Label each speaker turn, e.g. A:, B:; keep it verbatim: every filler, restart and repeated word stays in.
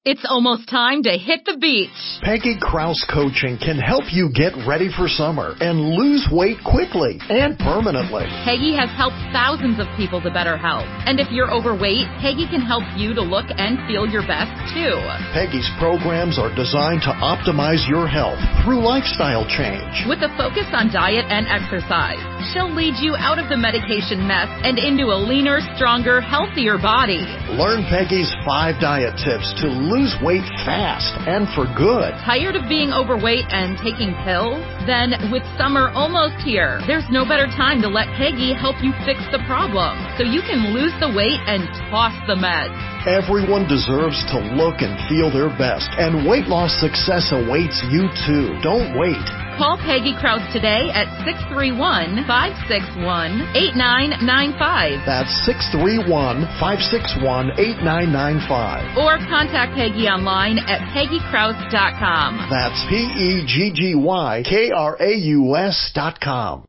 A: It's almost time to hit the beach.
B: Peggy Krause Coaching can help you get ready for summer and lose weight quickly and permanently.
A: Peggy has helped thousands of people to better health. And if you're overweight, Peggy can help you to look and feel your best, too.
B: Peggy's programs are designed to optimize your health through lifestyle change.
A: With a focus on diet and exercise, she'll lead you out of the medication mess and into a leaner, stronger, healthier body.
B: Learn Peggy's five diet tips to lose weight fast and for good.
A: Tired of being overweight and taking pills? Then, with summer almost here, there's no better time to let Peggy help you fix the problem so you can lose the weight and toss the meds.
B: Everyone deserves to look and feel their best, and weight loss success awaits you too. Don't wait.
A: Call Peggy Krause today at six three one, five six one, eight nine nine five.
B: That's six three one, five six one, eight nine nine five.
A: Or contact Peggy online at peggy krause dot com.
B: That's P E G G Y K R A U S dot com.